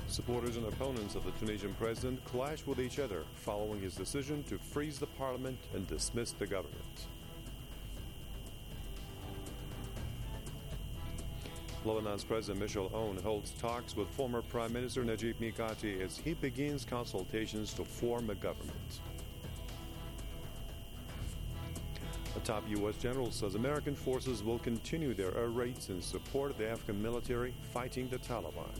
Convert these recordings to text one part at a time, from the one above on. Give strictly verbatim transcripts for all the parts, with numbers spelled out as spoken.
Supporters and opponents of the Tunisian president clash with each other following his decision to freeze the parliament and dismiss the government. Lebanon's President Michel Aoun holds talks with former Prime Minister Najib Mikati as he begins consultations to form a government. A top U S general says American forces will continue their air raids in support of the Afghan military fighting the Taliban.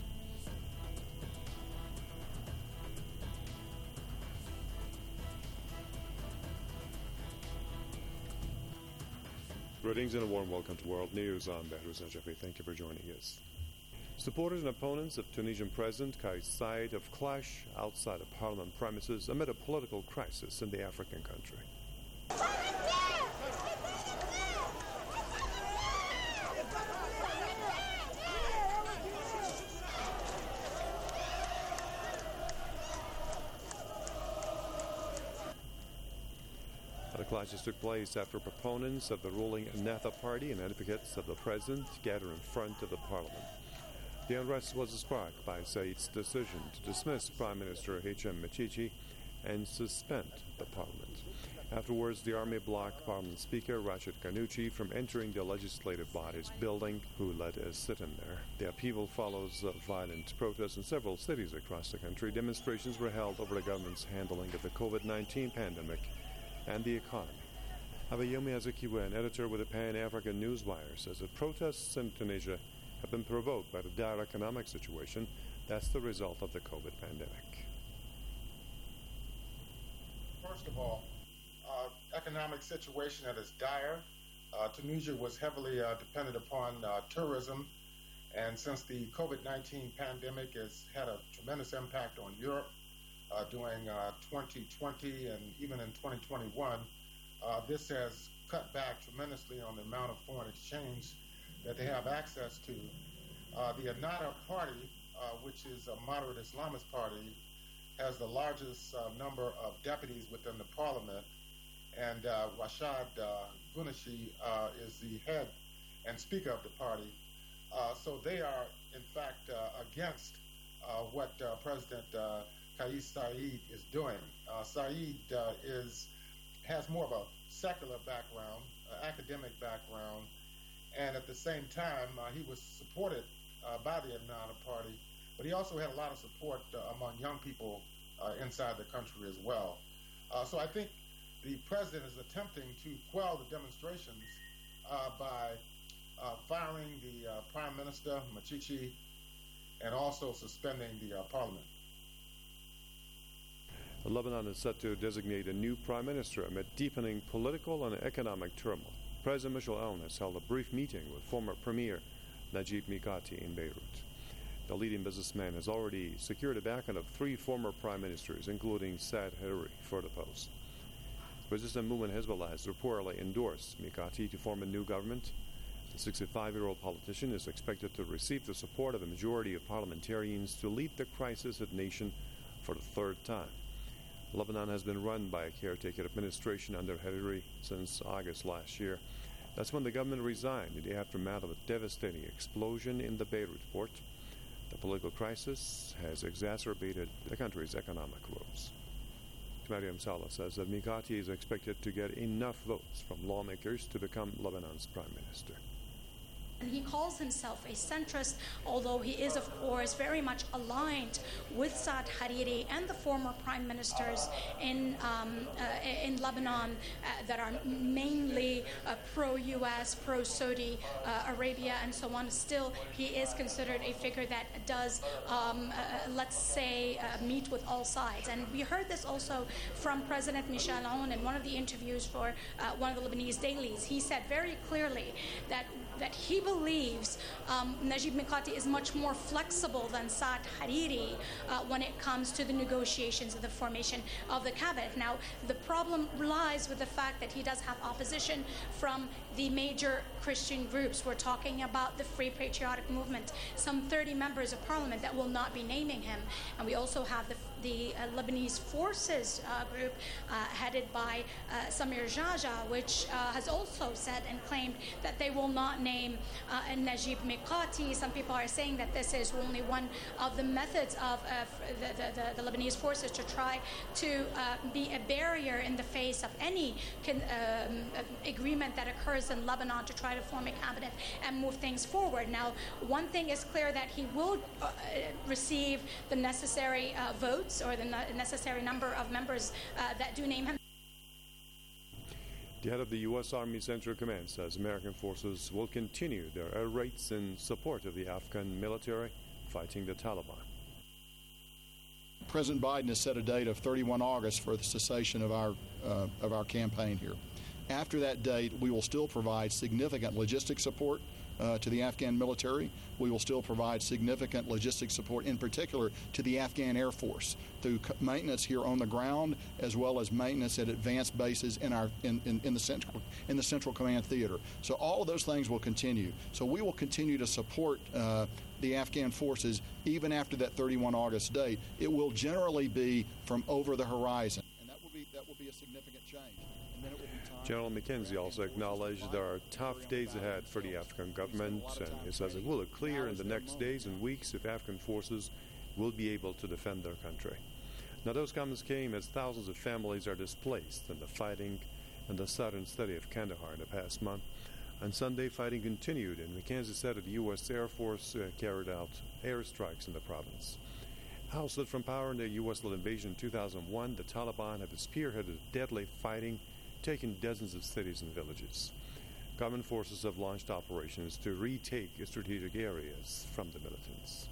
Greetings and a warm welcome to World News. I'm Behruz Najafi. Thank you for joining us. Supporters and opponents of Tunisian President Kais Saied have clashed outside of parliament premises amid a political crisis in the African country. The clashes took place after proponents of the ruling Ennahda party and advocates of the president gathered in front of the parliament. The unrest was sparked by Saied's decision to dismiss Prime Minister Hichem Mechichi and suspend the parliament. Afterwards, the army blocked Parliament Speaker Rachid Ghannouchi from entering the legislative body's building, who led a sit-in there. The upheaval follows uh, violent protests in several cities across the country. Demonstrations were held over the government's handling of the COVID nineteen pandemic and the economy. Abayomi Azikiwe, an editor with the Pan-African Newswire, says that protests in Tunisia have been provoked by the dire economic situation that's the result of the COVID pandemic. First of all, uh, economic situation that is dire. Uh, Tunisia was heavily uh, dependent upon uh, tourism, and since the COVID nineteen pandemic has had a tremendous impact on Europe, Uh, during uh, twenty twenty and even in twenty twenty-one, uh, this has cut back tremendously on the amount of foreign exchange that they have access to. Uh, the Ennahda party, uh, which is a moderate Islamist party, has the largest uh, number of deputies within the parliament, and uh, Rachid uh, Ghannouchi uh, is the head and speaker of the party. Uh, so they are, in fact, uh, against uh, what uh, President uh, Kais Saied is doing. Uh, Saied uh, is has more of a secular background, uh, academic background, and at the same time, uh, he was supported uh, by the Ennahda party, but he also had a lot of support uh, among young people uh, inside the country as well. Uh, so I think the president is attempting to quell the demonstrations uh, by uh, firing the uh, Prime Minister, Mechichi, and also suspending the uh, parliament. Lebanon is set to designate a new prime minister amid deepening political and economic turmoil. President Michel Aoun has held a brief meeting with former Premier Najib Mikati in Beirut. The leading businessman has already secured the backing of three former prime ministers, including Saad Hariri, for the post. Resistance movement Hezbollah has reportedly endorsed Mikati to form a new government. The sixty-five-year-old politician is expected to receive the support of a majority of parliamentarians to lead the crisis-hit nation for the third time. Lebanon has been run by a caretaker administration under Hariri since August last year. That's when the government resigned in the aftermath of a devastating explosion in the Beirut port. The political crisis has exacerbated the country's economic woes. Mariam Saleh says that Mikati is expected to get enough votes from lawmakers to become Lebanon's prime minister. And he calls himself a centrist, although he is, of course, very much aligned with Saad Hariri and the former prime ministers in um, uh, in Lebanon uh, that are mainly uh, pro-U S, pro-Saudi uh, Arabia, and so on. Still, he is considered a figure that does, um, uh, let's say, uh, meet with all sides. And we heard this also from President Michel Aoun in one of the interviews for uh, one of the Lebanese dailies. He said very clearly that that he believes um, Najib Mikati is much more flexible than Saad Hariri uh, when it comes to the negotiations of the formation of the cabinet. Now, the problem lies with the fact that he does have opposition from the major Christian groups. We're talking about the Free Patriotic Movement, some thirty members of parliament that will not be naming him. And we also have the the uh, Lebanese Forces uh, group uh, headed by uh, Samir Jaja, which uh, has also said and claimed that they will not name uh, Najib Mikati. Some people are saying that this is only one of the methods of uh, the, the, the Lebanese forces to try to uh, be a barrier in the face of any con- um, agreement that occurs in Lebanon to try to form a cabinet and move things forward. Now, one thing is clear, that he will uh, receive the necessary uh, votes or the no- necessary number of members uh, that do name him. The head of the U S Army Central Command says American forces will continue their air raids in support of the Afghan military fighting the Taliban. President Biden has set a date of thirty-first of August for the cessation of our uh, of our campaign here. After that date, we will still provide significant logistic support uh, to the Afghan military. We will still provide significant logistic support, in particular, to the Afghan Air Force through maintenance here on the ground, as well as maintenance at advanced bases in our in, in, in the central in the Central Command Theater. So all of those things will continue. So we will continue to support uh, the Afghan forces even after that thirty-first of August date. It will generally be from over the horizon, and that will be that will be a significant change. And then it will be time. General McKenzie also acknowledged there are tough days ahead for the Afghan government, and he says it will look clear in the next days and weeks if Afghan forces will be able to defend their country. Now, those comments came as thousands of families are displaced in the fighting in the southern city of Kandahar in the past month. On Sunday, fighting continued, and McKenzie said that the U S Air Force uh, carried out airstrikes in the province. Ousted from power in the U S-led invasion in two thousand one, the Taliban have spearheaded deadly fighting, taking dozens of cities and villages. Government forces have launched operations to retake strategic areas from the militants.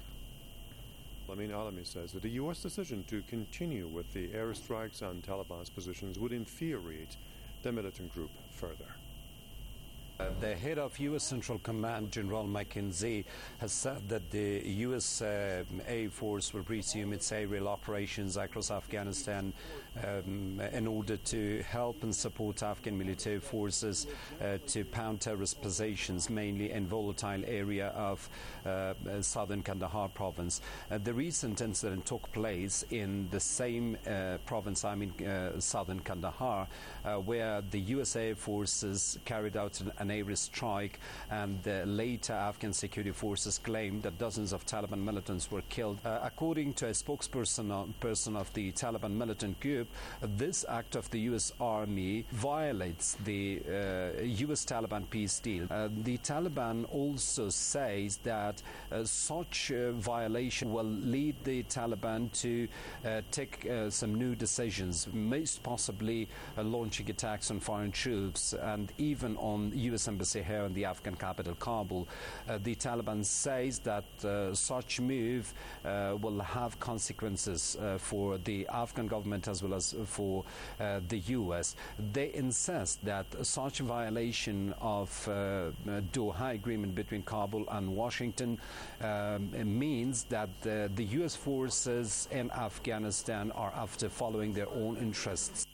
Lamin Alami says that the U S decision to continue with the airstrikes on Taliban's positions would infuriate the militant group further. Uh, the head of U S Central Command, General McKenzie, has said that the U S Uh, Air Force will resume its aerial operations across Afghanistan um, in order to help and support Afghan military forces uh, to pound terrorist positions, mainly in volatile area of uh, southern Kandahar province. Uh, the recent incident took place in the same uh, province, I mean uh, southern Kandahar, uh, where the U S Air Forces carried out an, an air strike, and uh, later Afghan security forces claimed that dozens of Taliban militants were killed. Uh, according to a spokesperson uh, person of the Taliban militant group, uh, this act of the U S Army violates the uh, U S Taliban peace deal. Uh, the Taliban also says that uh, such uh, violation will lead the Taliban to uh, take uh, some new decisions, most possibly uh, launching attacks on foreign troops and even on U S embassy here in the Afghan capital, Kabul. Uh, the Taliban says that uh, such move uh, will have consequences uh, for the Afghan government as well as for uh, the U S. They insist that such violation of uh, Doha agreement between Kabul and Washington um, means that uh, the U S forces in Afghanistan are after following their own interests.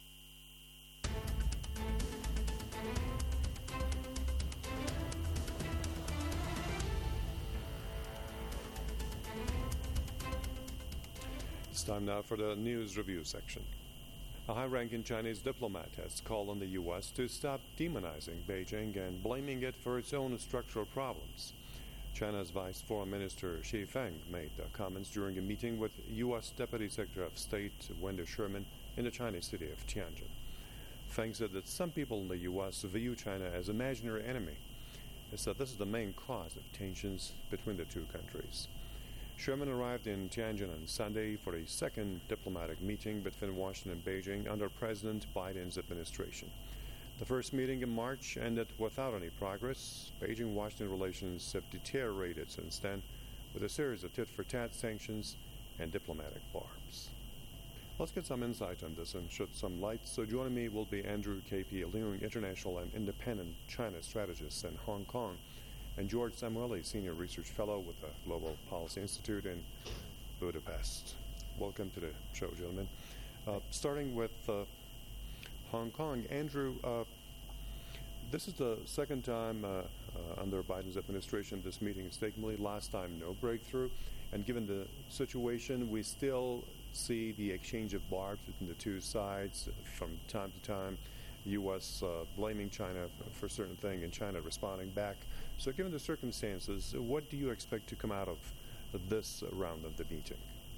It's time now for the news review section. A high-ranking Chinese diplomat has called on the U S to stop demonizing Beijing and blaming it for its own structural problems. China's Vice Foreign Minister Xi Feng made the comments during a meeting with U S Deputy Secretary of State Wendy Sherman in the Chinese city of Tianjin. Feng said that some people in the U S view China as an imaginary enemy. He said this is the main cause of tensions between the two countries. Sherman arrived in Tianjin on Sunday for a second diplomatic meeting between Washington and Beijing under President Biden's administration. The first meeting in March ended without any progress. Beijing-Washington relations have deteriorated since then with a series of tit-for-tat sanctions and diplomatic barbs. Let's get some insight on this and shed some light. So joining me will be Andrew K P Leung, international and independent China strategist in Hong Kong, and George Samueli, Senior Research Fellow with the Global Policy Institute in Budapest. Welcome to the show, gentlemen. Uh, starting with uh, Hong Kong, Andrew, uh, this is the second time uh, uh, under Biden's administration this meeting is taking place. Last time, no breakthrough. And given the situation, we still see the exchange of barbs between the two sides from time to time, U S uh, blaming China for a certain thing and China responding back. So given the circumstances, what do you expect to come out of this round of the meeting?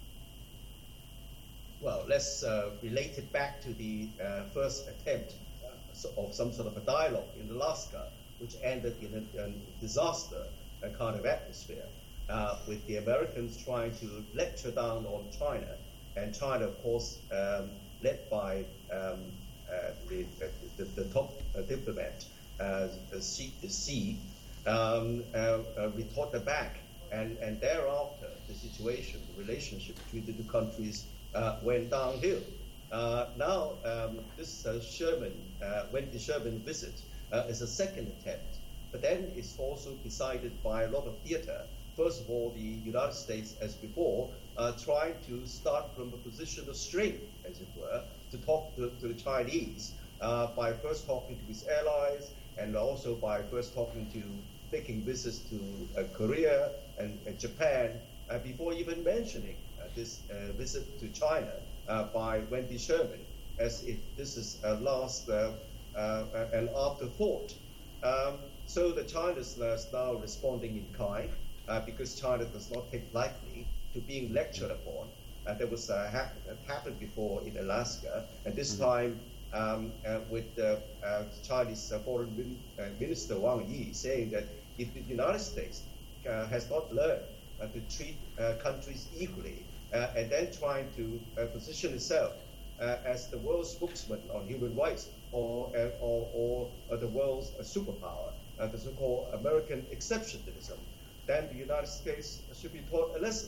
Well, let's uh, relate it back to the uh, first attempt uh, of some sort of a dialogue in Alaska, which ended in a, a disaster a kind of atmosphere, uh, with the Americans trying to lecture down on China, and China, of course, um, led by um, uh, the, the, the top uh, diplomat, uh, Xi, Xi um, uh, uh, retorted back, and, and thereafter the situation, the relationship between the two countries Uh, went downhill. Uh, now, um, this uh, Sherman, uh, Wendy Sherman visit uh, is a second attempt, but then it's also decided by a lot of theater. First of all, the United States, as before, uh, trying to start from a position of strength, as it were, to talk to, to the Chinese uh, by first talking to its allies, and also by first talking to, making visits to uh, Korea and, and Japan, uh, before even mentioning this uh, visit to China uh, by Wendy Sherman, as if this is a last uh, uh, an afterthought. Um, so the China's now responding in kind, uh, because China does not take lightly to being lectured upon. Uh, there was uh, hap- happened before in Alaska, and this mm-hmm. time um, uh, with the uh, Chinese uh, foreign min- uh, minister Wang Yi saying that if the United States uh, has not learned uh, to treat uh, countries equally, Uh, and then trying to uh, position itself uh, as the world's spokesman on human rights, or uh, or, or uh, the world's uh, superpower, uh, the so-called American exceptionalism, then the United States should be taught a lesson.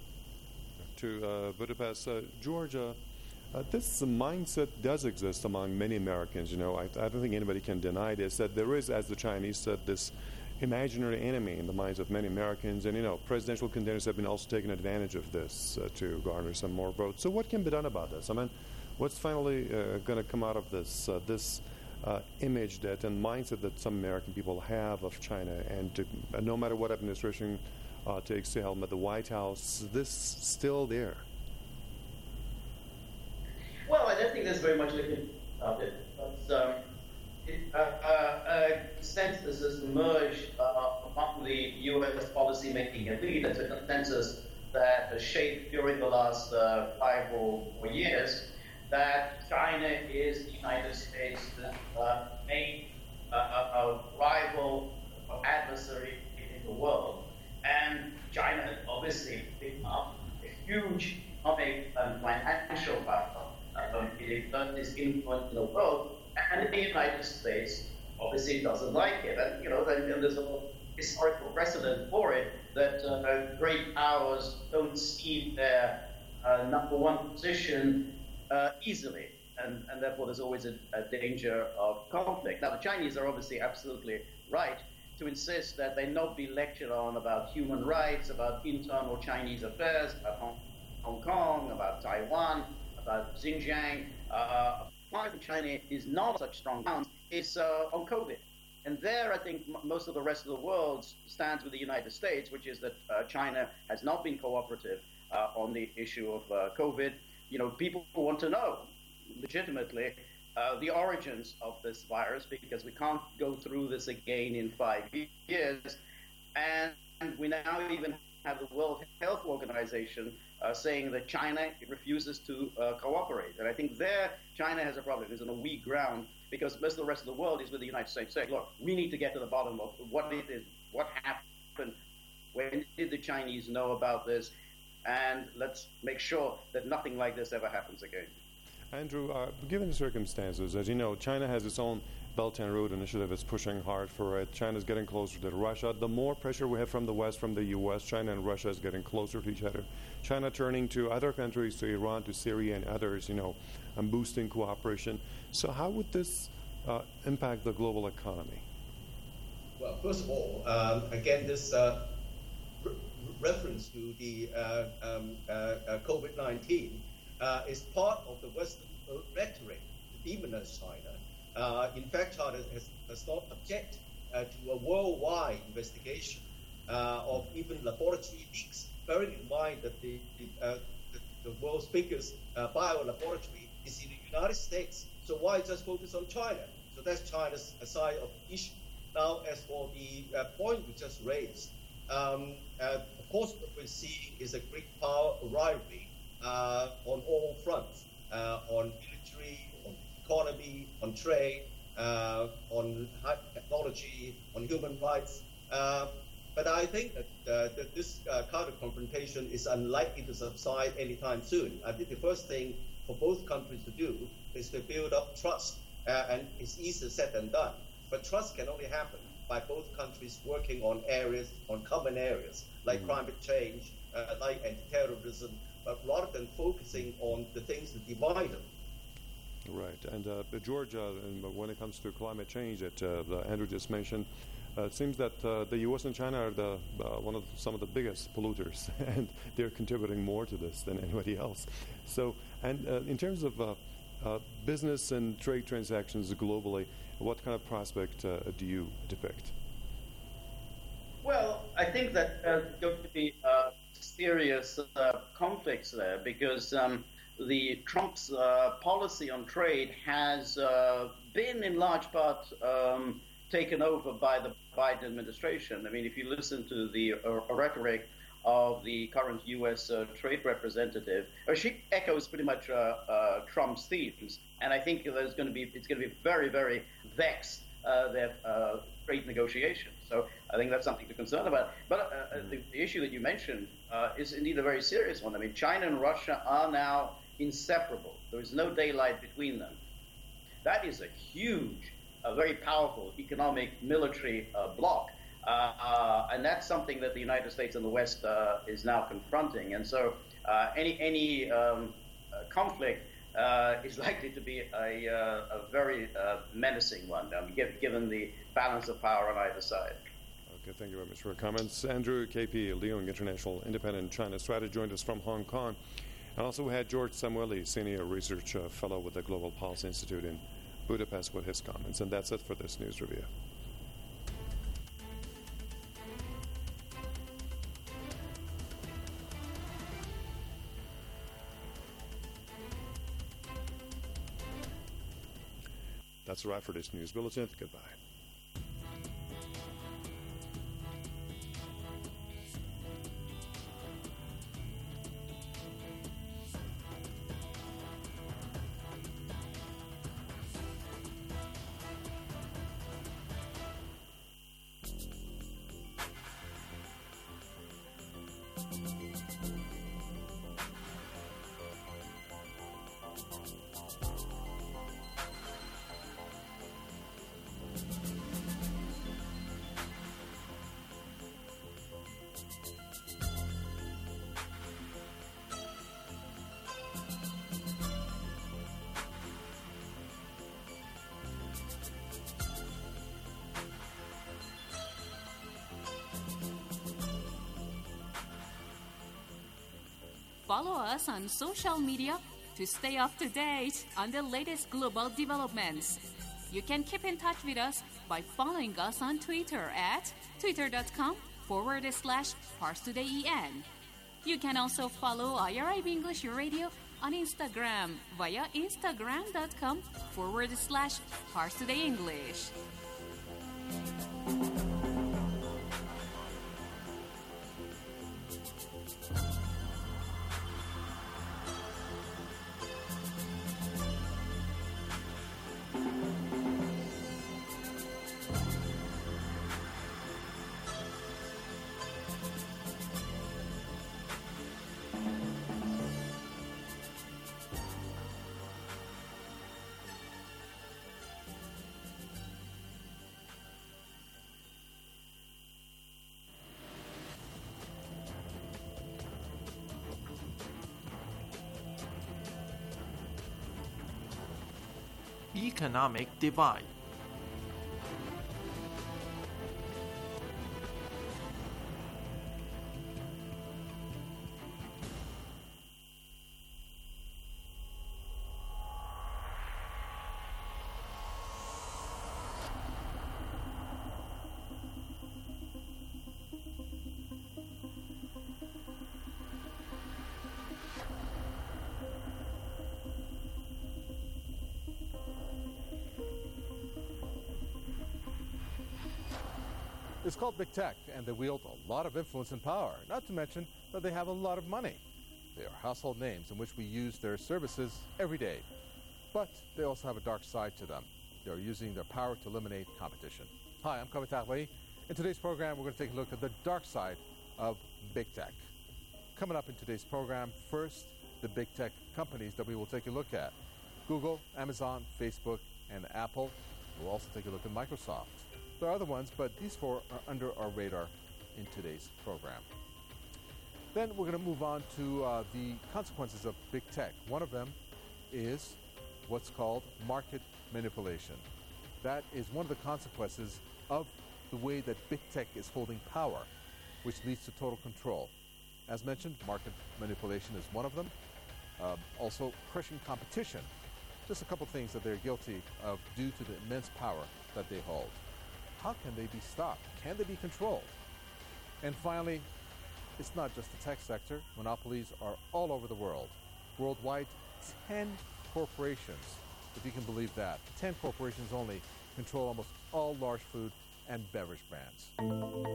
To uh, Budapest, uh, Georgia, uh, this mindset does exist among many Americans. You know, I, I don't think anybody can deny this, that there is, as the Chinese said, this imaginary enemy in the minds of many Americans, and you know, presidential contenders have been also taking advantage of this uh, to garner some more votes. So what can be done about this? I mean, what's finally uh, going to come out of this uh, this uh, image that and mindset that some American people have of China, and to, uh, no matter what administration uh, takes the helm at the White House, this still there? Well, I don't think there's very much looking about it, but um, It, uh, uh, a consensus has emerged uh, among the U S policy-making elite. It's a consensus that has shaped during the last uh, five or four years that China is the United States' uh, main uh, uh, rival or adversary in the world. And China has obviously become a huge economic and financial power. Um, it exerts its influence in the world. And the United States obviously doesn't like it. And, you know, and there's a historical precedent for it that uh, great powers don't cede their uh, number one position uh, easily. And, and therefore, there's always a, a danger of conflict. Now, the Chinese are obviously absolutely right to insist that they not be lectured on about human rights, about internal Chinese affairs, about Hong, Hong Kong, about Taiwan, about Xinjiang. Uh, Why China is not such strong ground is uh, on COVID. And there, I think m- most of the rest of the world stands with the United States, which is that uh, China has not been cooperative uh, on the issue of uh, COVID. You know, people want to know, legitimately, uh, the origins of this virus, because we can't go through this again in five years. And we now even have the World Health Organization Uh, saying that China refuses to uh, cooperate. And I think there China has a problem. It's on a weak ground because most of the rest of the world is with the United States saying, look, we need to get to the bottom of what it is, what happened, when did the Chinese know about this, and let's make sure that nothing like this ever happens again. Andrew, uh, given the circumstances, as you know, China has its own Belt and Road Initiative. It's pushing hard for it. China's getting closer to Russia. The more pressure we have from the West, from the U S, China and Russia is getting closer to each other. China turning to other countries, to Iran, to Syria, and others, you know, and boosting cooperation. So how would this uh, impact the global economy? Well, first of all, um, again, this uh, re- reference to the uh, um, uh, uh, COVID nineteen uh, is part of the Western rhetoric to demonize China. Uh, in fact, China has, does not object uh, to a worldwide investigation uh, of even laboratory leaks, bearing in mind that the, the, uh, the the world's biggest uh, biolaboratory is in the United States. So why just focus on China? So that's China's side of the issue. Now, as for the uh, point you just raised, um, uh, of course, what we're seeing is a great power rivalry uh, on all fronts, uh, on military, on economy, on trade, uh, on high technology, on human rights. Uh, but I think that, uh, that this uh, kind of confrontation is unlikely to subside anytime soon. I think the first thing for both countries to do is to build up trust, uh, and it's easier said than done. But trust can only happen by both countries working on areas, on common areas, like mm-hmm. climate change, uh, like anti-terrorism, but rather than focusing on the things that divide them. Right. And uh, George, uh, when it comes to climate change that uh, Andrew just mentioned, uh, it seems that uh, the U S and China are the uh, one of some of the biggest polluters, and they're contributing more to this than anybody else. So, and uh, in terms of uh, uh, business and trade transactions globally, what kind of prospect uh, do you depict? Well, I think that there's going to be uh, serious uh, conflicts there because um, the Trump's uh, policy on trade has uh, been in large part um, taken over by the Biden administration. I mean, if you listen to the uh, rhetoric of the current U S uh, trade representative, uh, she echoes pretty much uh, uh, Trump's themes, and I think there's going to be it's going to be very, very vexed uh, their uh, trade negotiations. So I think that's something to concern about. But uh, the, the issue that you mentioned uh, is indeed a very serious one. I mean, China and Russia are now inseparable. There is no daylight between them. That is a huge, a very powerful economic, military uh, bloc. Uh, uh, and that's something that the United States and the West uh, is now confronting. And so uh, any any um, uh, conflict uh, is likely to be a, uh, a very uh, menacing one, um, given the balance of power on either side. Okay, thank you very much for your comments. Andrew K P, Leung International Independent China Strategist, joined us from Hong Kong. And also we had George Samueli, Senior Research uh, Fellow with the Global Policy Institute in Budapest, with his comments. And that's it for this news review. That's a wrap for this news bulletin. Goodbye. Follow us on social media to stay up to date on the latest global developments. You can keep in touch with us by following us on Twitter at twitter.com forward slash ParsTodayEN. You can also follow I R I B English Radio on Instagram via instagram.com forward slash ParsTodayEnglish. Economic divide. It's called big tech, and they wield a lot of influence and power, not to mention that they have a lot of money. They are household names in which we use their services every day. But they also have a dark side to them. They are using their power to eliminate competition. Hi, I'm Kavita Aghvari. In today's program, we're going to take a look at the dark side of big tech. Coming up in today's program, first, the big tech companies that we will take a look at. Google, Amazon, Facebook, and Apple. We'll also take a look at Microsoft. There are other ones, but these four are under our radar in today's program. Then we're going to move on to uh, the consequences of big tech. One of them is what's called market manipulation. That is one of the consequences of the way that big tech is holding power, which leads to total control. As mentioned, market manipulation is one of them. Um, also, crushing competition. Just a couple things that they're guilty of due to the immense power that they hold. How can they be stopped? Can they be controlled? And finally, it's not just the tech sector. Monopolies are all over the world. Worldwide, ten corporations, if you can believe that, ten corporations only control almost all large food and beverage brands.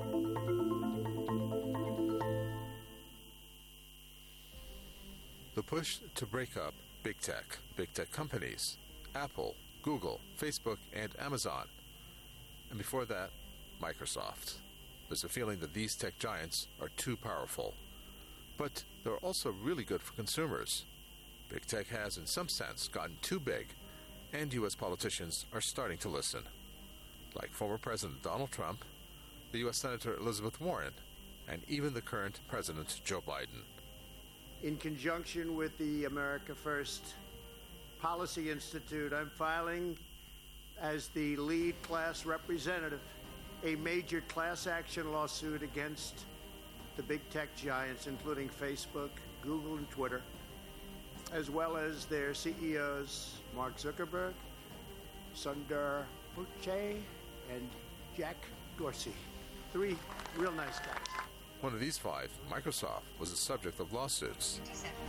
The push to break up big tech, big tech companies, Apple, Google, Facebook, and Amazon. And before that, Microsoft. There's a feeling that these tech giants are too powerful. But they're also really good for consumers. Big tech has, in some sense, gotten too big, and U S politicians are starting to listen. Like former President Donald Trump, the U S Senator Elizabeth Warren, and even the current President Joe Biden. In conjunction with the America First Policy Institute, I'm filing as the lead class representative a major class action lawsuit against the big tech giants, including Facebook, Google, and Twitter, as well as their C E Os, Mark Zuckerberg, Sundar Pichai, and Jack Dorsey. Three real nice guys. One of these five, Microsoft, was the subject of lawsuits.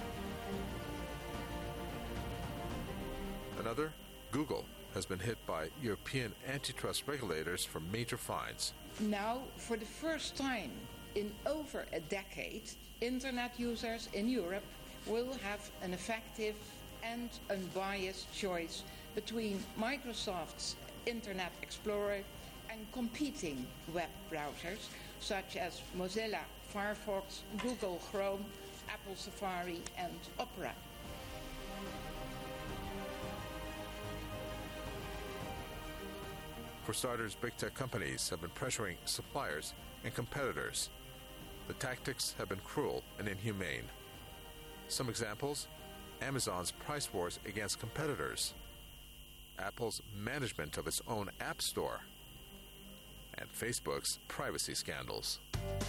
Another, Google, has been hit by European antitrust regulators for major fines. Now, for the first time in over a decade, internet users in Europe will have an effective and unbiased choice between Microsoft's Internet Explorer and competing web browsers such as Mozilla, Firefox, Google Chrome, Apple Safari, and Opera. For starters, big tech companies have been pressuring suppliers and competitors. The tactics have been cruel and inhumane. Some examples: Amazon's price wars against competitors, Apple's management of its own app store, and Facebook's privacy scandals.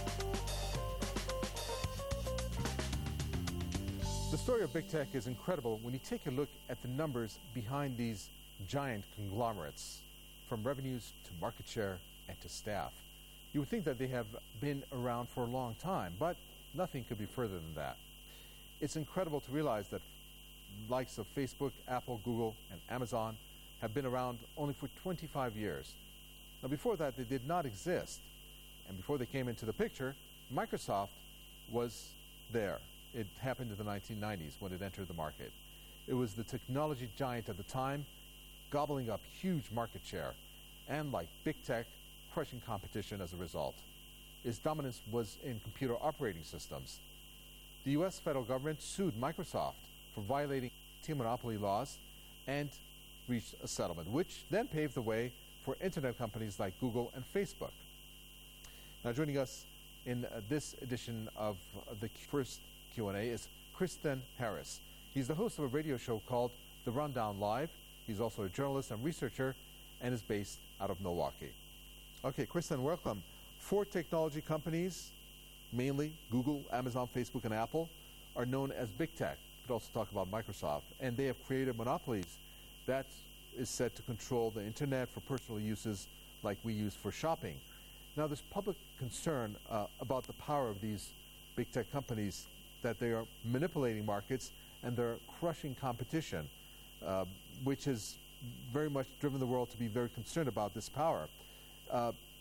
The story of big tech is incredible when you take a look at the numbers behind these giant conglomerates, from revenues to market share and to staff. You would think that they have been around for a long time, but nothing could be further than that. It's incredible to realize that the likes of Facebook, Apple, Google, and Amazon have been around only for twenty-five years. Now, before that, they did not exist. And before they came into the picture, Microsoft was there. It happened in the nineteen nineties when it entered the market. It was the technology giant at the time, gobbling up huge market share, and like big tech, crushing competition as a result. Its dominance was in computer operating systems. The U S federal government sued Microsoft for violating anti-monopoly laws and reached a settlement, which then paved the way for internet companies like Google and Facebook. Now, joining us in uh, this edition of uh, the first Q and A is Kristen Harris. He's the host of a radio show called The Rundown Live. He's also a journalist and researcher and is based out of Milwaukee. Okay, Kristen, welcome. Four technology companies, mainly Google, Amazon, Facebook, and Apple, are known as big tech. We could also talk about Microsoft. And they have created monopolies that is said to control the internet for personal uses like we use for shopping. Now, there's public concern uh, about the power of these big tech companies, that they are manipulating markets and they're crushing competition, uh, which has very much driven the world to be very concerned about this power. Uh,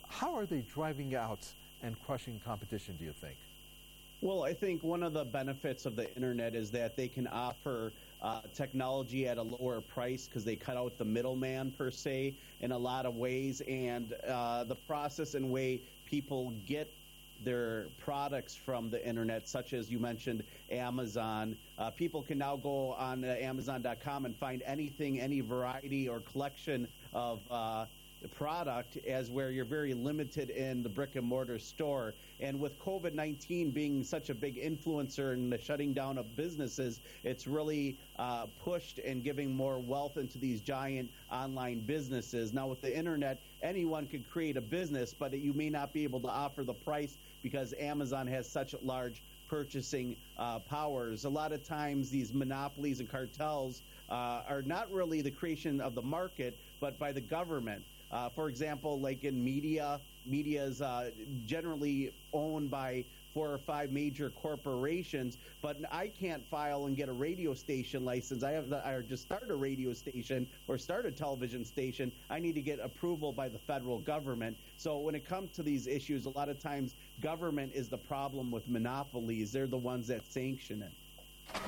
how are they driving out and crushing competition, do you think? Well, I think one of the benefits of the internet is that they can offer uh, technology at a lower price because they cut out the middleman, per se, in a lot of ways. And uh, the process and way people get their products from the internet, such as you mentioned Amazon. Uh, people can now go on uh, Amazon dot com and find anything, any variety or collection of uh, the product, as where you're very limited in the brick and mortar store. And with COVID nineteen being such a big influencer in the shutting down of businesses, it's really uh, pushed and giving more wealth into these giant online businesses. Now with the internet, anyone can create a business, but you may not be able to offer the price because Amazon has such large purchasing uh, powers. A lot of times these monopolies and cartels uh, are not really the creation of the market, but by the government. Uh, for example, like in media, media is uh, generally owned by four or five major corporations, but I can't file and get a radio station license. I have to, or just start a radio station or start a television station. I need to get approval by the federal government. So when it comes to these issues, a lot of times government is the problem with monopolies. They're the ones that sanction it.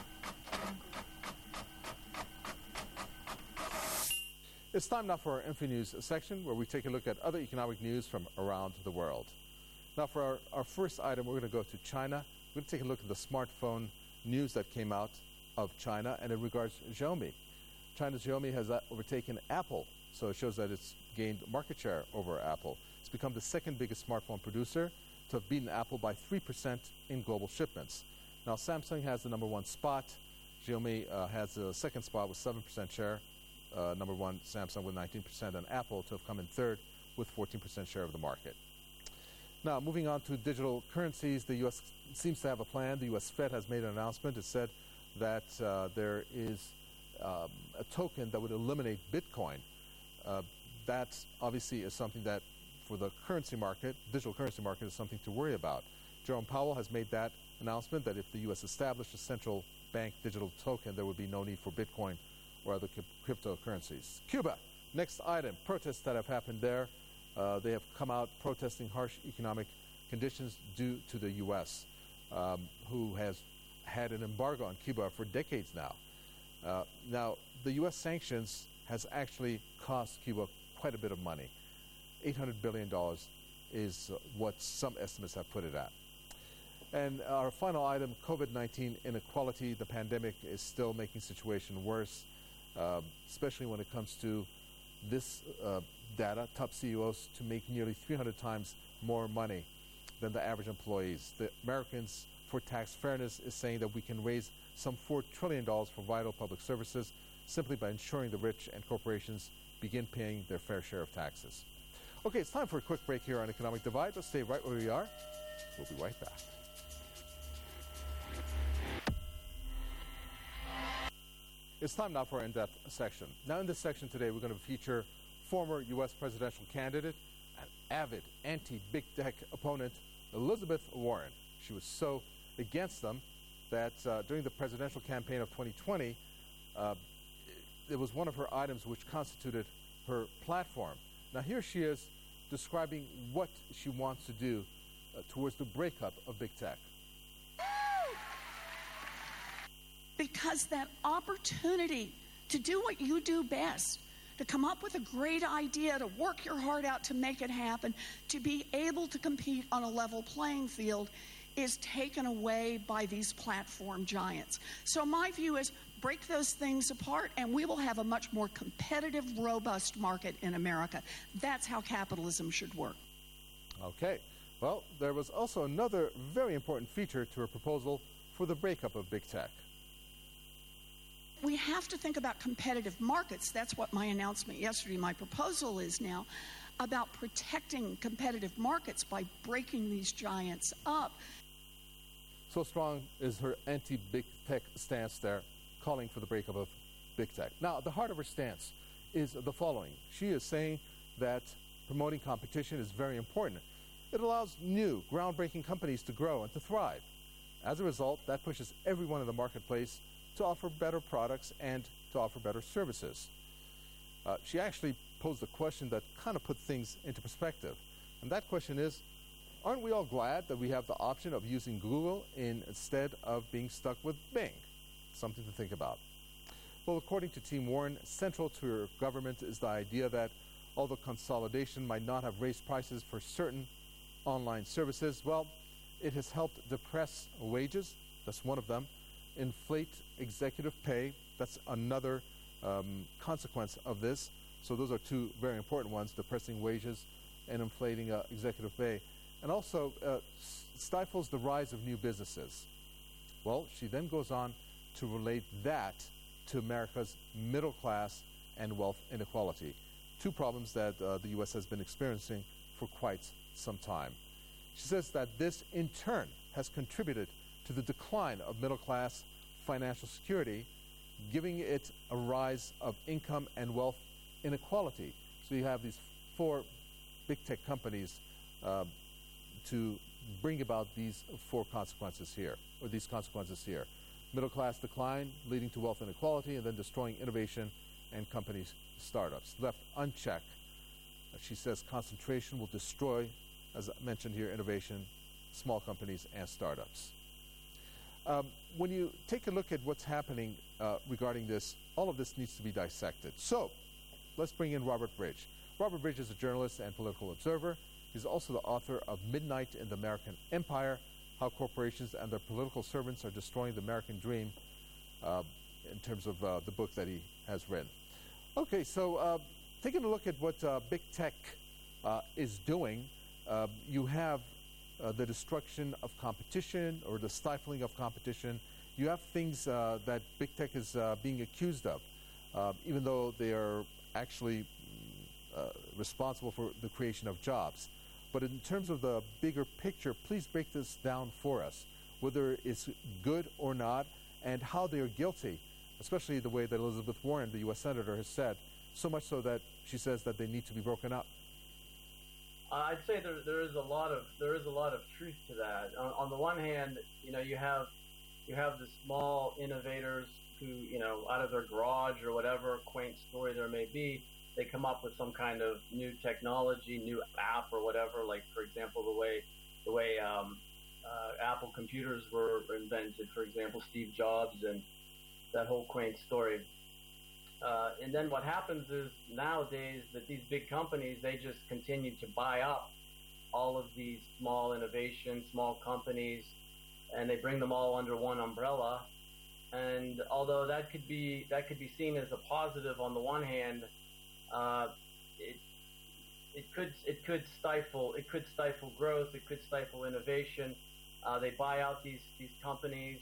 It's time now for our InfoNews section, where we take a look at other economic news from around the world. Now for our, our first item, we're going to go to China. We're going to take a look at the smartphone news that came out of China, and it regards Xiaomi. China's Xiaomi has uh, overtaken Apple, so it shows that it's gained market share over Apple. It's become the second biggest smartphone producer to have beaten Apple by three percent in global shipments. Now Samsung has the number one spot. Xiaomi uh, has the second spot with seven percent share. Uh, number one, Samsung with nineteen percent, and Apple to have come in third with fourteen percent share of the market. Now, moving on to digital currencies, the U S seems to have a plan. The U S Fed has made an announcement. It said that uh, there is um, a token that would eliminate Bitcoin. Uh, that obviously is something that, for the currency market, digital currency market, is something to worry about. Jerome Powell has made that announcement that if the U S established a central bank digital token, there would be no need for Bitcoin or other cryptocurrencies. Cuba, next item, protests that have happened there. Uh, they have come out protesting harsh economic conditions due to the U S, um, who has had an embargo on Cuba for decades now. Uh, now, the U S sanctions has actually cost Cuba quite a bit of money. eight hundred billion dollars is uh, what some estimates have put it at. And our final item, COVID nineteen inequality. The pandemic is still making the situation worse. Uh, especially when it comes to this uh, data, top C E Os to make nearly three hundred times more money than the average employees. The Americans for Tax Fairness is saying that we can raise some four trillion dollars for vital public services simply by ensuring the rich and corporations begin paying their fair share of taxes. Okay, it's time for a quick break here on Economic Divide. Let's stay right where we are. We'll be right back. It's time now for our in-depth section. Now in this section today, we're going to feature former U S presidential candidate and avid anti-big tech opponent, Elizabeth Warren. She was so against them that uh, during the presidential campaign of twenty twenty, uh, it was one of her items which constituted her platform. Now here she is describing what she wants to do uh, towards the breakup of big tech. Because that opportunity to do what you do best, to come up with a great idea, to work your heart out to make it happen, to be able to compete on a level playing field, is taken away by these platform giants. So my view is break those things apart and we will have a much more competitive, robust market in America. That's how capitalism should work. Okay. Well, there was also another very important feature to her proposal for the breakup of big tech. We have to think about competitive markets. That's what my announcement yesterday, my proposal is now, about protecting competitive markets by breaking these giants up. So strong is her anti-big tech stance there, calling for the breakup of big tech. Now, at the heart of her stance is the following. She is saying that promoting competition is very important. It allows new, groundbreaking companies to grow and to thrive. As a result, that pushes everyone in the marketplace to offer better products and to offer better services. Uh, she actually posed a question that kind of put things into perspective. And that question is, aren't we all glad that we have the option of using Google in, instead of being stuck with Bing? Something to think about. Well, according to Team Warren, central to your government is the idea that although consolidation might not have raised prices for certain online services, well, it has helped depress wages. That's one of them. Inflate executive pay. That's another um, consequence of this. So those are two very important ones, depressing wages and inflating uh, executive pay. And also uh, stifles the rise of new businesses. Well, she then goes on to relate that to America's middle class and wealth inequality, two problems that uh, the U S has been experiencing for quite some time. She says that this, in turn, has contributed to the decline of middle class financial security, giving it a rise of income and wealth inequality. So you have these four big tech companies uh, to bring about these four consequences here, or these consequences here. Middle class decline leading to wealth inequality, and then destroying innovation and company startups. Left unchecked, she says concentration will destroy, as I mentioned here, innovation, small companies, and startups. Um, when you take a look at what's happening uh, regarding this, all of this needs to be dissected. So let's bring in Robert Bridge. Robert Bridge is a journalist and political observer. He's also the author of Midnight in the American Empire, How Corporations and Their Political Servants Are Destroying the American Dream, uh, in terms of uh, the book that he has written. Okay, so uh, taking a look at what uh, big tech uh, is doing, uh, you have uh, the destruction of competition or the stifling of competition. You have things uh, that big tech is uh, being accused of, uh, even though they are actually uh, responsible for the creation of jobs. But in terms of the bigger picture, please break this down for us, whether it's good or not, and how they are guilty, especially the way that Elizabeth Warren, the U S Senator, has said, so much so that she says that they need to be broken up. Uh, I'd say there there is a lot of there is a lot of truth to that. On, on the one hand, you know, you have you have the small innovators who, you know, out of their garage or whatever quaint story there may be, they come up with some kind of new technology, new app or whatever. Like, for example, the way the way um, uh, Apple computers were invented, for example, Steve Jobs and that whole quaint story. Uh, and then what happens is nowadays that these big companies, they just continue to buy up all of these small innovations, small companies, and they bring them all under one umbrella. And although that could be that could be seen as a positive on the one hand, uh, it it could it could stifle it could stifle growth. It could stifle innovation. Uh, they buy out these these companies.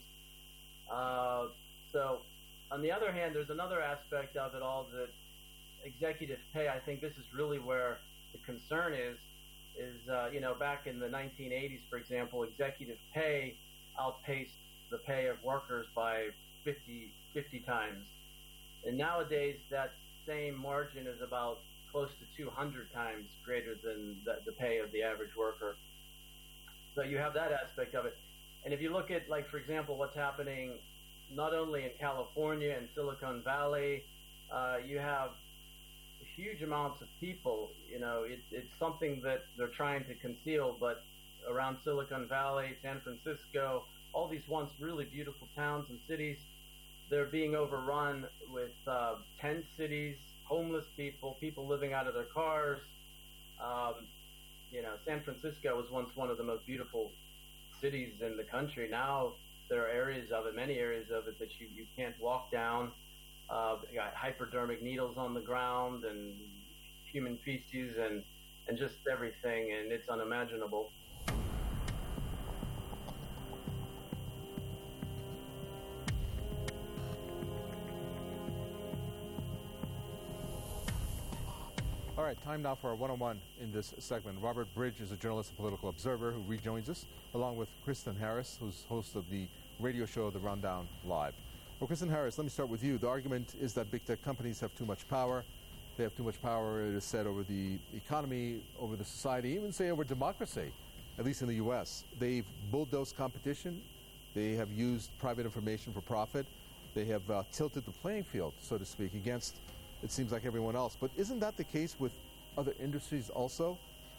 Uh, so. On the other hand, there's another aspect of it all, that executive pay. I think this is really where the concern is, is, uh, you know, back in the nineteen eighties, for example, executive pay outpaced the pay of workers by fifty, fifty times. And nowadays, that same margin is about close to two hundred times greater than the, the pay of the average worker. So you have that aspect of it. And if you look at, like, for example, what's happening not only in California and Silicon Valley, uh, you have huge amounts of people. You know, it, it's something that they're trying to conceal, but around Silicon Valley, San Francisco, all these once really beautiful towns and cities, they're being overrun with uh, tent cities, homeless people, people living out of their cars. Um, you know, San Francisco was once one of the most beautiful cities in the country. Now, there are areas of it, many areas of it, that you, you can't walk down. Uh, you got hypodermic needles on the ground and human feces and, and just everything, and it's unimaginable. All right, time now for our one-on-one in this segment. Robert Bridge is a journalist and political observer who rejoins us, along with Kristen Harris, who's host of the radio show The Rundown Live. Well, Kristen Harris, let me start with you. The argument is that big tech companies have too much power. They have too much power, it is said, over the economy, over the society, even say over democracy, at least in the U S. They've bulldozed competition. They have used private information for profit. They have uh, tilted the playing field, so to speak, against, it seems like, everyone else. But isn't that the case with other industries also?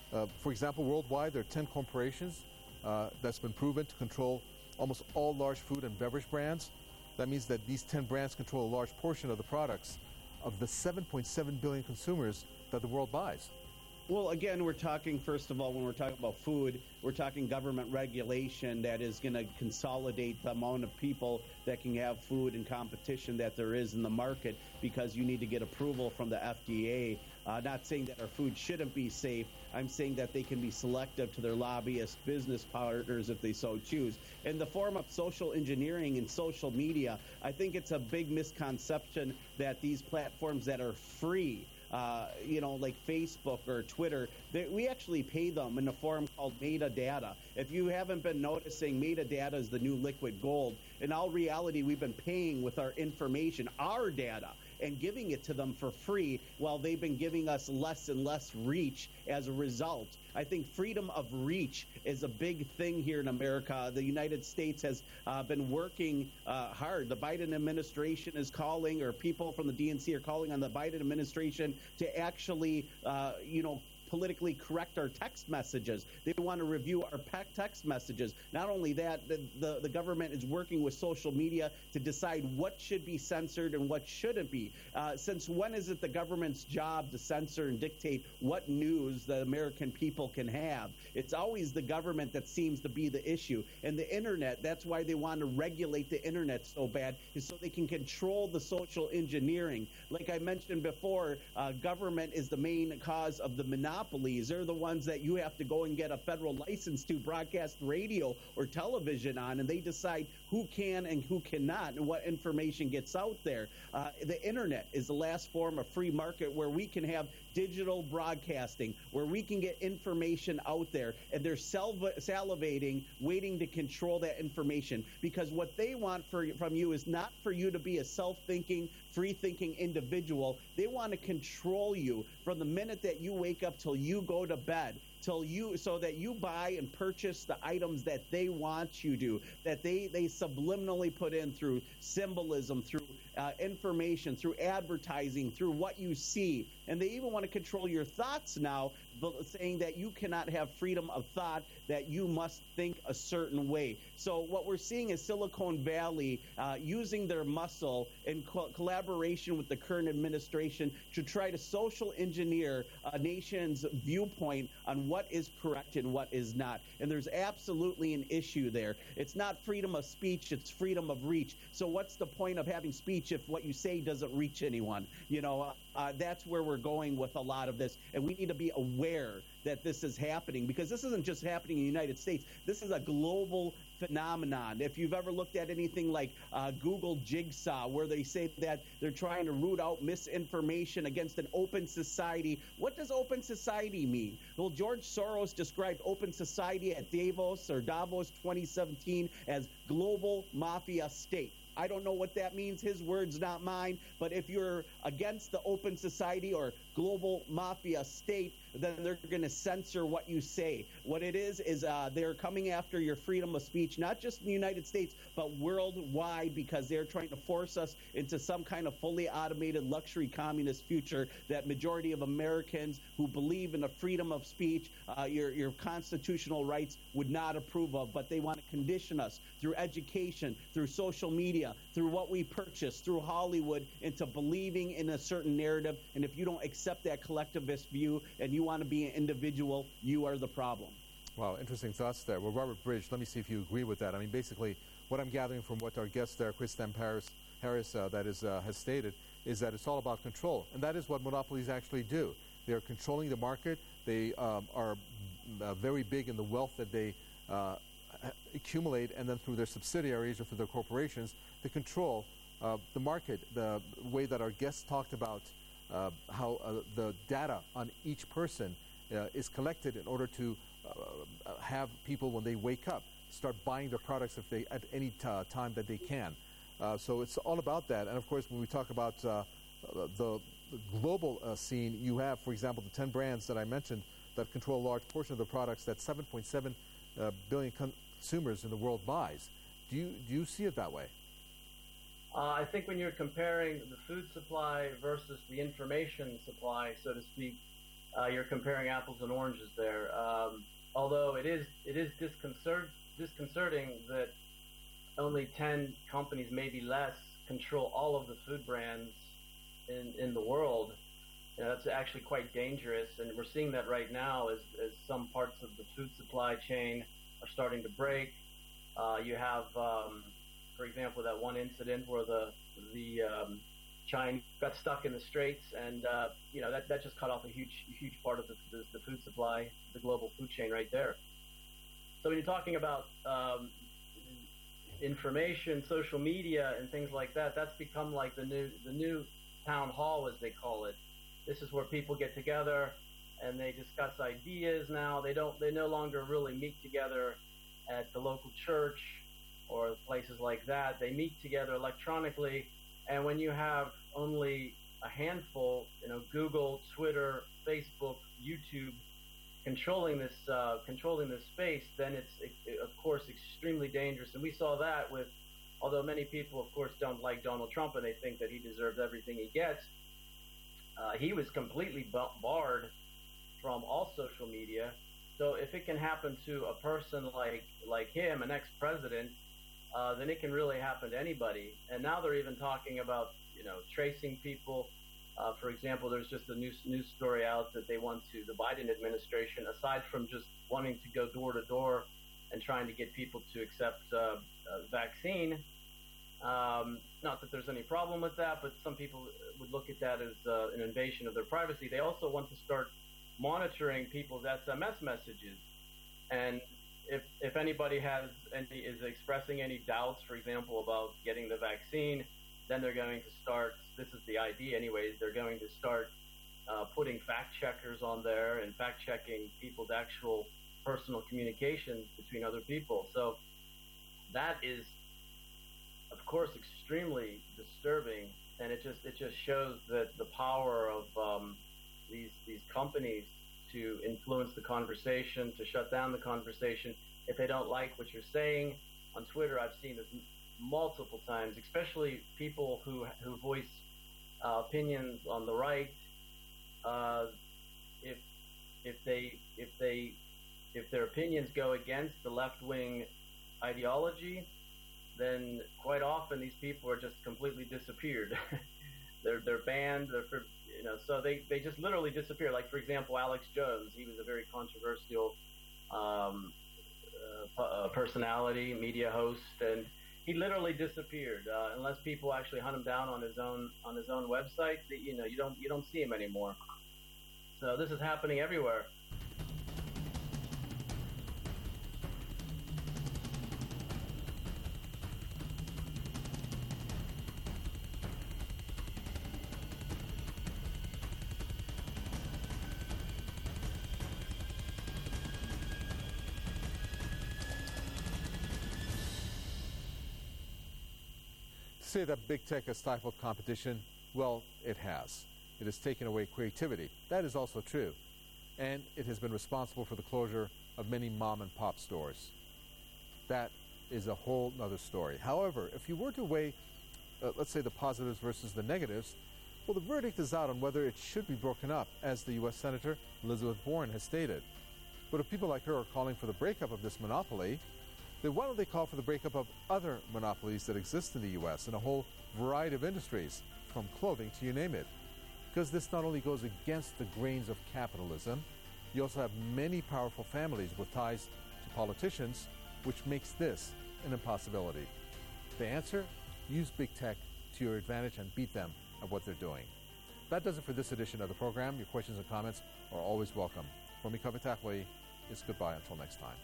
Uh, for example, worldwide, there are ten corporations uh, that's been proven to control almost all large food and beverage brands. That means that these ten brands control a large portion of the products of the seven point seven billion consumers that the world buys. Well, again, we're talking, first of all, when we're talking about food, we're talking government regulation that is going to consolidate the amount of people that can have food and competition that there is in the market, because you need to get approval from the F D A. Uh, not saying that our food shouldn't be safe. I'm saying that they can be selective to their lobbyist business partners if they so choose. In the form of social engineering and social media, I think it's a big misconception that these platforms that are free, Uh, you know, like Facebook or Twitter, they, we actually pay them in a form called metadata. If you haven't been noticing, metadata is the new liquid gold. In all reality, we've been paying with our information, our data, and giving it to them for free, while they've been giving us less and less reach as a result. I think freedom of reach is a big thing here in America. The United States has uh, been working uh, hard. The Biden administration is calling, or people from the D N C are calling on the Biden administration to actually, uh, you know, politically correct our text messages. They want to review our text messages. Not only that, the, the, the government is working with social media to decide what should be censored and what shouldn't be. Uh, since when is it the government's job to censor and dictate what news the American people can have? It's always the government that seems to be the issue. And the internet, that's why they want to regulate the internet so bad, is so they can control the social engineering. Like I mentioned before, uh, government is the main cause of the monopoly. Monopolies. They're the ones that you have to go and get a federal license to broadcast radio or television on, and they decide who can and who cannot and what information gets out there. Uh, the internet is the last form of free market where we can have digital broadcasting, where we can get information out there, and they're salv- salivating, waiting to control that information, because what they want for, from you is not for you to be a self-thinking, free-thinking individual. They want to control you from the minute that you wake up till you go to bed, till you, so that you buy and purchase the items that they want you to, that they, they subliminally put in through symbolism, through uh, information, through advertising, through what you see. And they even want to control your thoughts now, saying that you cannot have freedom of thought, that you must think a certain way. So what we're seeing is Silicon Valley uh, using their muscle in co- collaboration with the current administration to try to social engineer a nation's viewpoint on what is correct and what is not. And there's absolutely an issue there. It's not freedom of speech, it's freedom of reach. So what's the point of having speech if what you say doesn't reach anyone? You know, uh, uh, that's where we're going with a lot of this. And we need to be aware that this is happening, because this isn't just happening in the United States. This is a global phenomenon. If you've ever looked at anything like uh, Google Jigsaw, where they say that they're trying to root out misinformation against an open society, what does open society mean? Well, George Soros described open society at Davos or Davos twenty seventeen as global mafia state. I don't know what that means. His words, not mine. But if you're against the open society or global mafia state, then they're going to censor what you say. What it is is uh, they're coming after your freedom of speech, not just in the United States, but worldwide, because they're trying to force us into some kind of fully automated luxury communist future that majority of Americans who believe in the freedom of speech, uh, your, your constitutional rights, would not approve of. But they want to condition us through education, through social media, through what we purchase, through Hollywood, into believing in a certain narrative. And if you don't accept that collectivist view and you want to be an individual, you are the problem. Wow, interesting thoughts there. Well, Robert Bridge, let me see if you agree with that. I mean, basically, what I'm gathering from what our guest there, Chris Harris, Harris uh, that is, uh, has stated, is that it's all about control. And that is what monopolies actually do. They are controlling the market. They um, are uh, very big in the wealth that they uh, accumulate, and then through their subsidiaries or through their corporations, they control uh, the market. The way that our guests talked about uh, how uh, the data on each person uh, is collected in order to uh, have people, when they wake up, start buying their products if they at any t- time that they can. Uh, so it's all about that. And of course, when we talk about uh, the, the global uh, scene, you have, for example, the ten brands that I mentioned that control a large portion of the products that seven point seven uh, billion con- consumers in the world buys. Do you do you see it that way? Uh, I think when you're comparing the food supply versus the information supply, so to speak, uh, you're comparing apples and oranges there. Um, although it is it is disconcert disconcerting that only ten companies, maybe less, control all of the food brands in in the world. You know, that's actually quite dangerous, and we're seeing that right now as as some parts of the food supply chain are starting to break. Uh, you have, um, for example, that one incident where the the um, China got stuck in the straits, and uh, you know that that just cut off a huge huge part of the, the the food supply, the global food chain right there. So when you're talking about um, information, social media, and things like that, that's become like the new the new town hall, as they call it. This is where people get together and they discuss ideas now. They don't they no longer really meet together at the local church or places like that. They meet together electronically, and when you have only a handful, you know, Google, Twitter, Facebook, YouTube, controlling this uh, controlling this space, then it's it, it, of course extremely dangerous. And we saw that with, although many people of course don't like Donald Trump and they think that he deserves everything he gets, uh, he was completely barred from all social media. So if it can happen to a person like like him, an ex-president, uh, then it can really happen to anybody. And now they're even talking about, you know, tracing people. Uh, for example, there's just a news news story out that they want to, the Biden administration, aside from just wanting to go door to door and trying to get people to accept uh, a vaccine. Um, not that there's any problem with that, but some people would look at that as uh, an invasion of their privacy. They also want to start monitoring people's S M S messages. And if if anybody has any is expressing any doubts, for example, about getting the vaccine, then they're going to start, this is the idea anyways, they're going to start uh, putting fact checkers on there and fact checking people's actual personal communications between other people. So that is, of course, extremely disturbing, and it just it just shows that the power of um, these these companies to influence the conversation, to shut down the conversation if they don't like what you're saying. On Twitter, I've seen this multiple times, especially people who who voice uh, opinions on the right. Uh, if if they if they if their opinions go against the left-wing ideology, then quite often these people are just completely disappeared. they're they're banned. They're for, you know, so they they just literally disappear. Like, for example, Alex Jones. He was a very controversial um, uh, uh, personality, media host, and he literally disappeared. Uh, unless people actually hunt him down on his own on his own website, that, you know, you don't you don't see him anymore. So this is happening everywhere. Say that big tech has stifled competition, well, it has. It has taken away creativity. That is also true. And it has been responsible for the closure of many mom and pop stores. That is a whole other story. However, if you were to weigh, uh, let's say, the positives versus the negatives, well, the verdict is out on whether it should be broken up, as the U S Senator Elizabeth Warren has stated. But if people like her are calling for the breakup of this monopoly, then why don't they call for the breakup of other monopolies that exist in the U S in a whole variety of industries, from clothing to you name it? Because this not only goes against the grains of capitalism, you also have many powerful families with ties to politicians, which makes this an impossibility. The answer? Use big tech to your advantage and beat them at what they're doing. That does it for this edition of the program. Your questions and comments are always welcome. For me, Kavit Akli, it's goodbye until next time.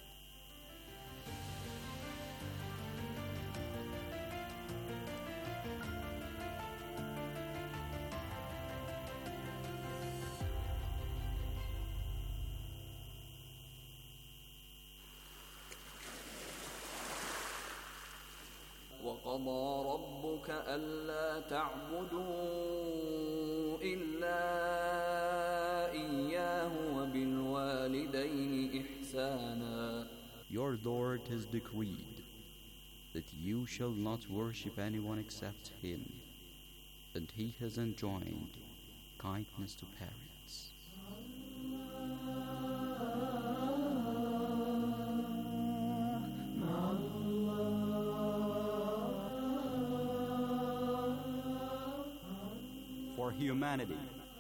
وقضى ربك ألا تعبدوا إلا إياه وبالوالدين إحسانا. Your Lord has decreed that you shall not worship anyone except Him, and He has enjoined kindness to parents. humanity.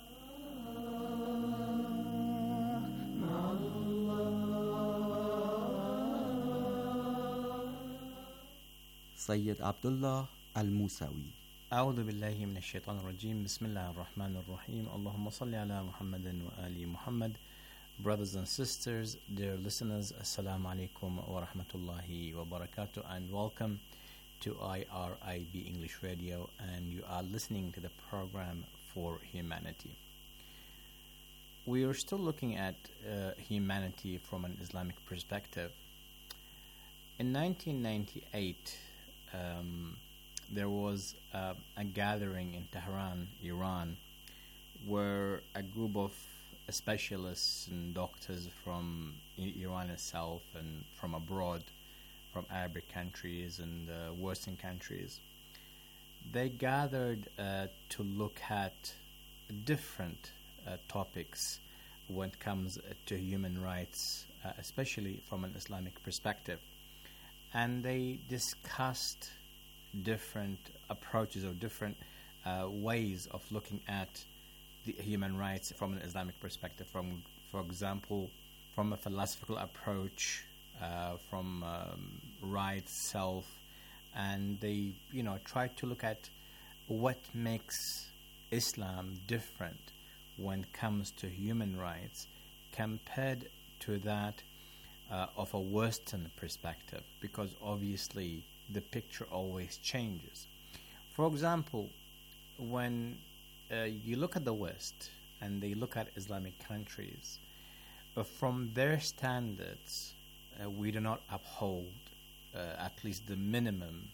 Sayyid Abdullah Al-Musawi. أعوذ بالله من الشيطان الرجيم بسم الله الرحمن الرحيم اللهم صل على محمد وآل محمد. Brothers and sisters, dear listeners, Assalamu alaikum wa rahmatullahi wa barakatuh, and welcome to I R I B English Radio, and you are listening to the program For Humanity. We are still looking at uh, humanity from an Islamic perspective. In nineteen ninety-eight, um, there was uh, a gathering in Tehran, Iran, where a group of specialists and doctors from Iran itself and from abroad, from Arabic countries and uh, Western countries, they gathered uh, to look at different uh, topics when it comes to human rights, uh, especially from an Islamic perspective. And they discussed different approaches or different uh, ways of looking at the human rights from an Islamic perspective. From, for example, from a philosophical approach, uh, from um, right, self, and they, you know, try to look at what makes Islam different when it comes to human rights compared to that uh, of a Western perspective, because obviously the picture always changes. For example, when uh, you look at the West and they look at Islamic countries, uh, from their standards, uh, we do not uphold uh, at least the minimum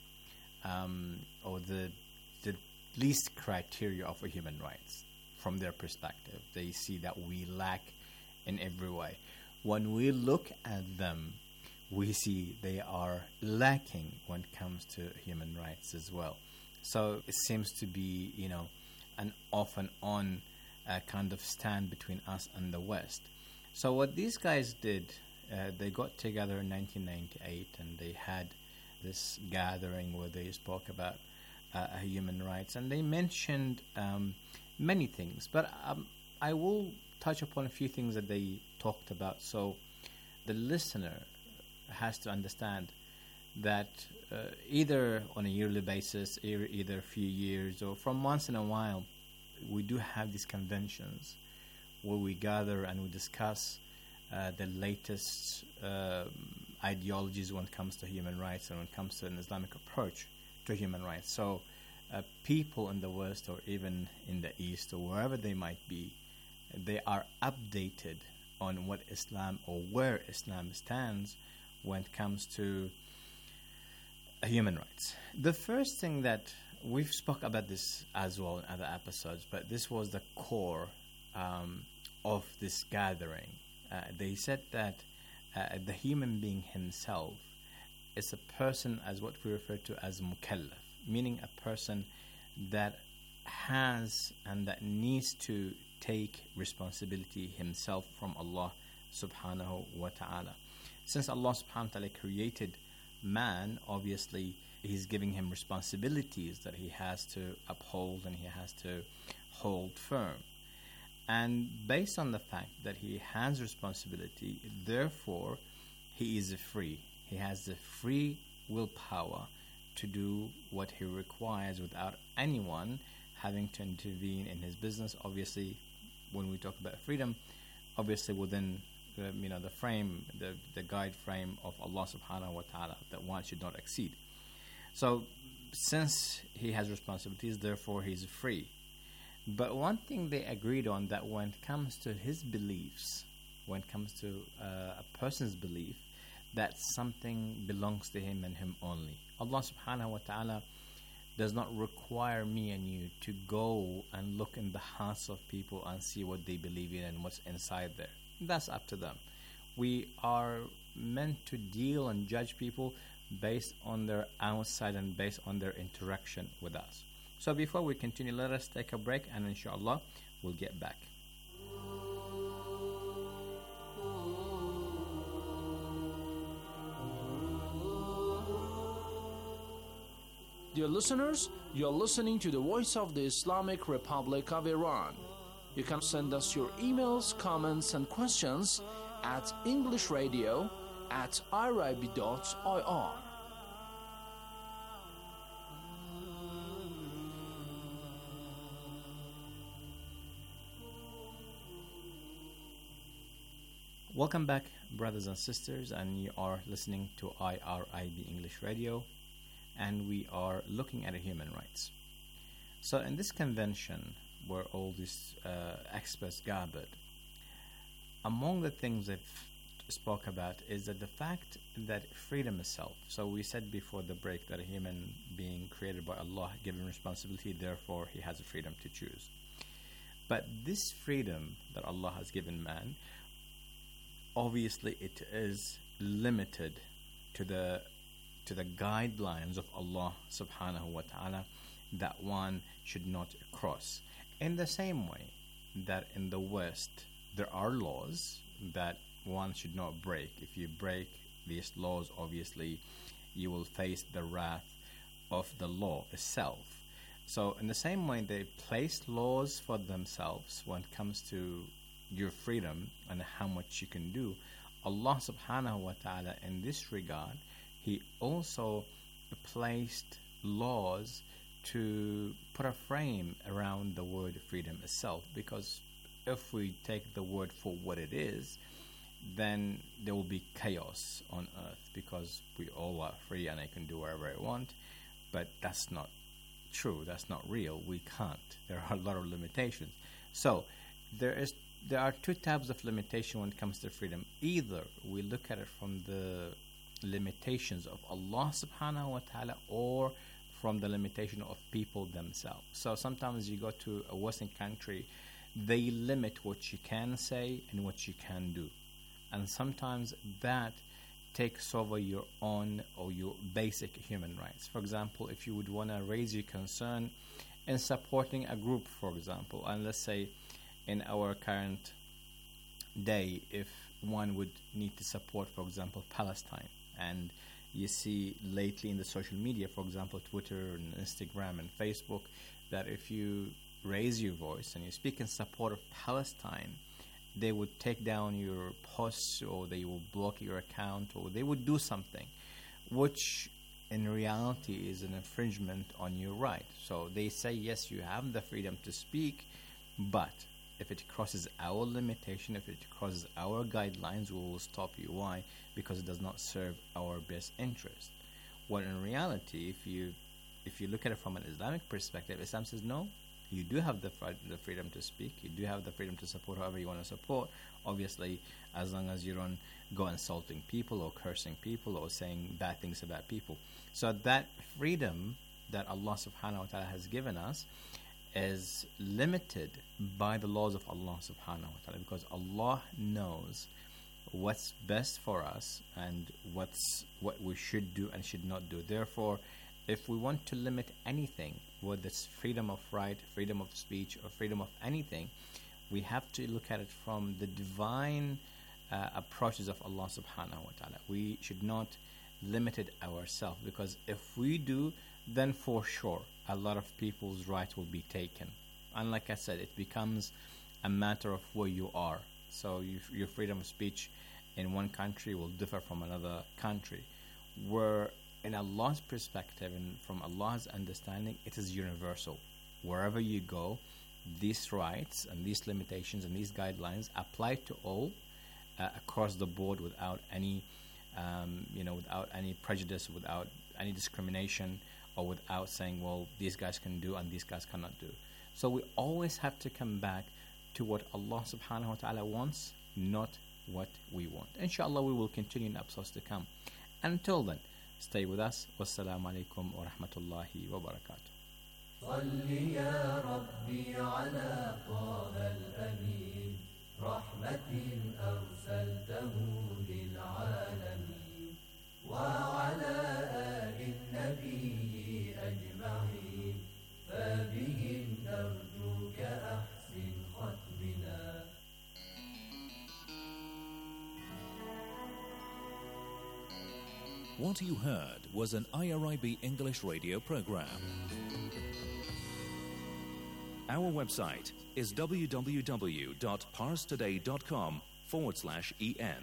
um, or the, the least criteria of human rights. From their perspective, they see that we lack in every way. When we look at them, we see they are lacking when it comes to human rights as well. So it seems to be, you know, an off and on uh, kind of stand between us and the West. So what these guys did, uh, they got together in nineteen ninety-eight and they had this gathering where they spoke about uh, human rights, and they mentioned um, many things, but um, I will touch upon a few things that they talked about, so the listener has to understand that uh, either on a yearly basis, either, either a few years, or from once in a while, we do have these conventions where we gather and we discuss uh, the latest uh, ideologies when it comes to human rights and when it comes to an Islamic approach to human rights. So uh, people in the West or even in the East or wherever they might be, they are updated on what Islam or where Islam stands when it comes to human rights. The first thing that we've spoke about this as well in other episodes, but this was the core um, of this gathering. Uh, they said that uh, the human being himself is a person as what we refer to as mukallaf, meaning a person that has and that needs to take responsibility himself from Allah subhanahu wa ta'ala. Since Allah subhanahu wa ta'ala created man, obviously he's giving him responsibilities that he has to uphold and he has to hold firm. And based on the fact that he has responsibility, therefore he is free. He has the free willpower to do what he requires without anyone having to intervene in his business. Obviously, when we talk about freedom, obviously within the, you know, the frame, the, the guide frame of Allah subhanahu wa ta'ala, that one should not exceed. So since he has responsibilities, therefore he is free. But one thing they agreed on, that when it comes to his beliefs, when it comes to uh, a person's belief, that something belongs to him and him only. Allah subhanahu wa ta'ala does not require me and you to go and look in the hearts of people and see what they believe in and what's inside there. That's up to them. We are meant to deal and judge people based on their outside and based on their interaction with us. So before we continue, let us take a break, and inshallah we'll get back. Dear listeners, you're listening to the Voice of the Islamic Republic of Iran. You can send us your emails, comments, and questions at englishradio at irib dot I R. Welcome back, brothers and sisters, and you are listening to I R I B English Radio, and we are looking at human rights. So in this convention, where all these uh, experts gathered, among the things they've spoke about is that the fact that freedom itself, so we said before the break that a human being created by Allah, given responsibility, therefore he has a freedom to choose. But this freedom that Allah has given man, obviously it is limited to the to the guidelines of Allah subhanahu wa ta'ala that one should not cross. In the same way that in the West there are laws that one should not break. If you break these laws, obviously you will face the wrath of the law itself. So in the same way they place laws for themselves when it comes to your freedom and how much you can do. Allah subhanahu wa ta'ala in this regard, he also placed laws to put a frame around the word freedom itself, because if we take the word for what it is, then there will be chaos on earth, because we all are free and I can do whatever I want. But that's not true, that's not real. We can't. There are a lot of limitations. So there is there are two types of limitation when it comes to freedom. Either we look at it from the limitations of Allah subhanahu wa ta'ala, or from the limitation of people themselves. So sometimes you go to a Western country, they limit what you can say and what you can do. And sometimes that takes over your own or your basic human rights. For example, if you would want to raise your concern in supporting a group, for example, and let's say in our current day, if one would need to support, for example, Palestine, and you see lately in the social media, for example, Twitter and Instagram and Facebook, that if you raise your voice and you speak in support of Palestine, they would take down your posts, or they will block your account, or they would do something, which in reality is an infringement on your right. So they say, yes, you have the freedom to speak, but if it crosses our limitation, if it crosses our guidelines, we will stop you. Why? Because it does not serve our best interest. Well, in reality, if you if you look at it from an Islamic perspective, Islam says no, you do have the, the freedom to speak, you do have the freedom to support whoever you want to support, obviously, as long as you don't go insulting people or cursing people or saying bad things about people. So that freedom that Allah subhanahu wa ta'ala has given us is limited by the laws of Allah subhanahu wa ta'ala, because Allah knows what's best for us and what's what we should do and should not do. Therefore, if we want to limit anything, whether it's freedom of right, freedom of speech, or freedom of anything, we have to look at it from the divine uh, approaches of Allah subhanahu wa ta'ala. We should not limit it ourselves, because if we do, then for sure a lot of people's rights will be taken. And like I said, it becomes a matter of where you are. So you, your freedom of speech in one country will differ from another country, where in Allah's perspective and from Allah's understanding, it is universal. Wherever you go, these rights and these limitations and these guidelines apply to all uh, across the board, without any um, you know without any prejudice, without any discrimination, or without saying, well, these guys can do and these guys cannot do. So we always have to come back to what Allah subhanahu wa ta'ala wants, not what we want. Inshallah, we will continue in episodes to come. Until then, stay with us. Wassalamu alaikum wa rahmatullahi wa barakatuh. صل يا ربي على طه الأمين رحمة أرسلته للعالمين وعلى آل النبي أجمعين فبهم نرجوك أحسن ختمنا. What you heard was an I R I B English radio program. Our website is www.parstoday.com forward slash en.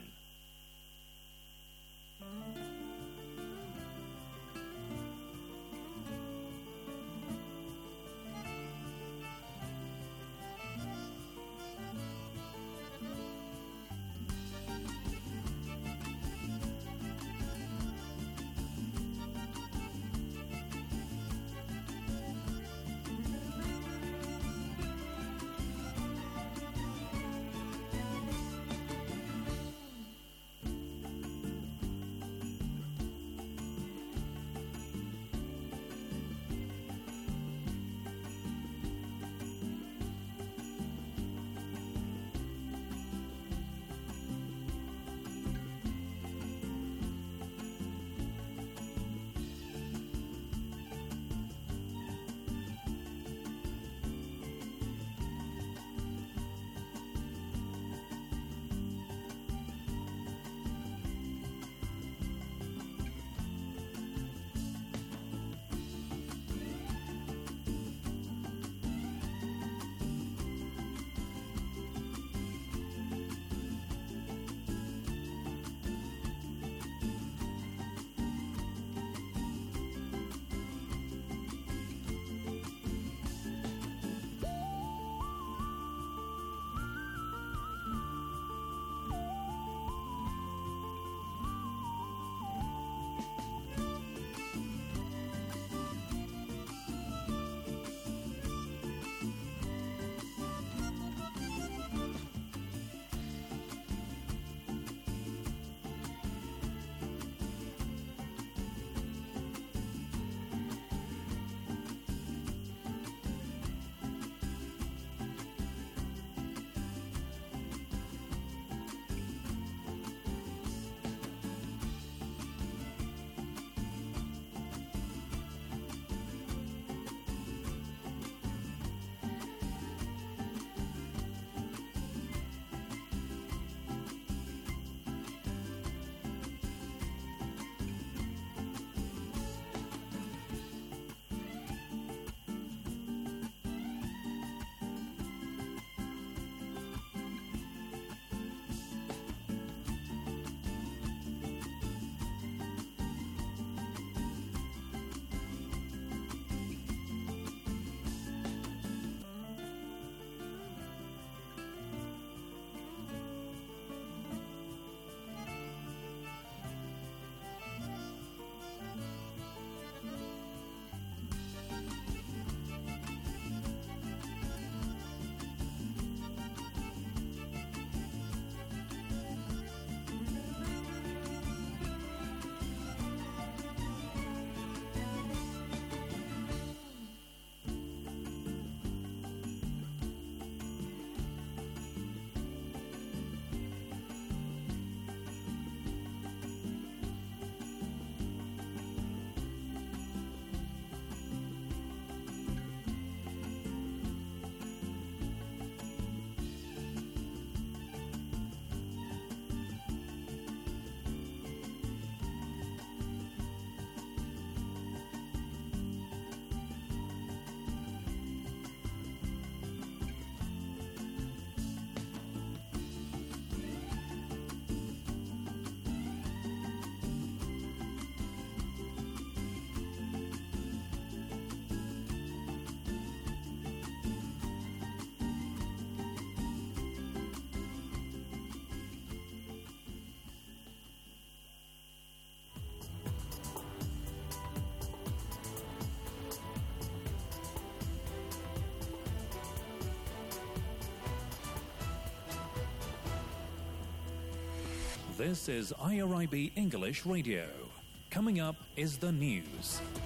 This is I R I B English Radio. Coming up is the news.